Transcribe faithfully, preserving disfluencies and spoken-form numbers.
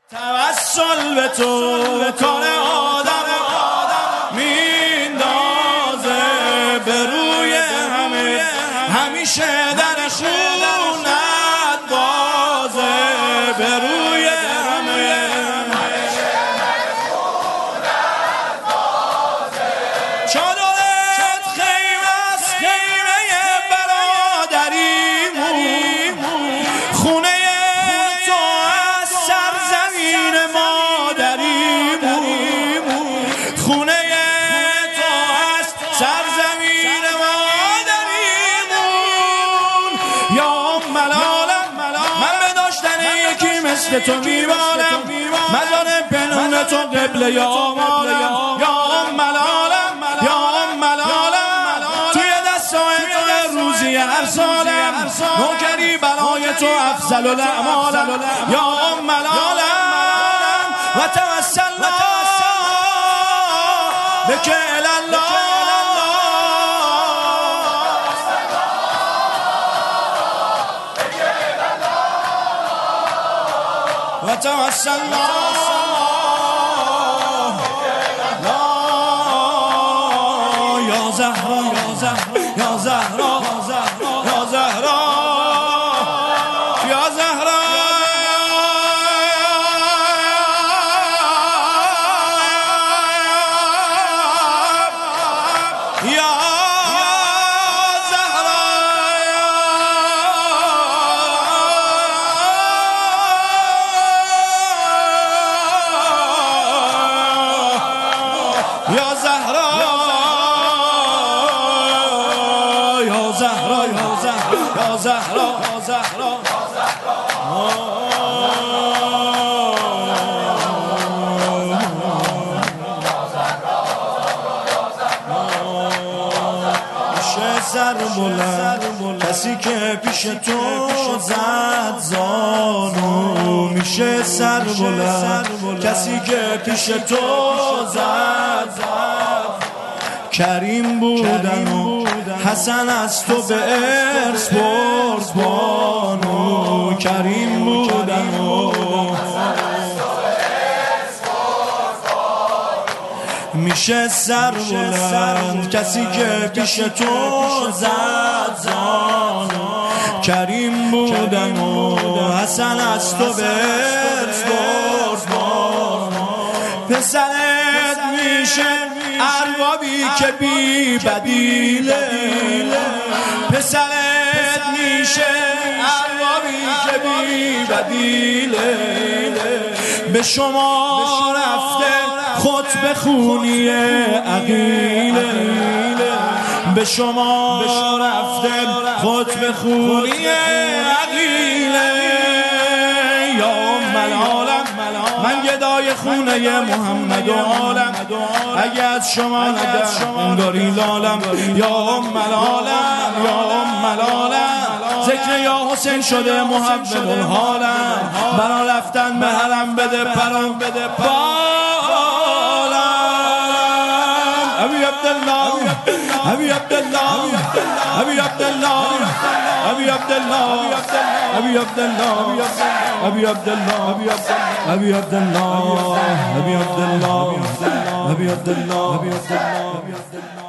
توسل به تو کار آدم میندازه به روی همه، همیشه در خونت بازه به روی همه، چادرت خیمه است خیمه برادریمون، خونه تو از سرزمین مادریمون، خونه تو از سرزمین مادریمون. یا ملالم من به داشتن یکی مثل تو میبالم، مزار پنهون تو قبله یا آمالم. یا ملالم یا ملالم توی دستای تو روزی هر سالم، نوکری برای تو افضل الاعمالم. یا ملالم و توسلنا بک الی الله و توسلنا یا زهرا یا زهرا یا زهرا یا زهرا یا زهرا یا یا زهرا یا زهرا یا زهرا یا زهرا میشه سر بلند کسی که پیش تو زد زانو، میشه سر بلند کسی که پیش تو زد زد. کریم بودن و حسن از تو به ارث برد بانو، کریم بودن و میشه سر بلند کسی که پیش تو زد زانو، کریم بودن و حسن از تو به ارث برد بانو. پسرت میشه اربابی که بی بدیله، پسرت میشه اربابی که بی بدیله. به شما رفته خطبه خونی عقیله، به شما رفته خطبه خونی عقیله. یا ملالم من گدای خونه محمد و عالم، اگه از شما نگم داری لالم. یا ملالم یا ملالم ذکر یا حسین شده محبب الحالم، برا رفتن به حرم بده پرام بده بالم. ابی عبدالله ابی عبدالله ابی عبدالله ابی عبدالله ابی عبدالله ابی عبدالله ابی عبدالله ابی عبدالله ابی عبدالله ابی عبدالله ابی عبدالله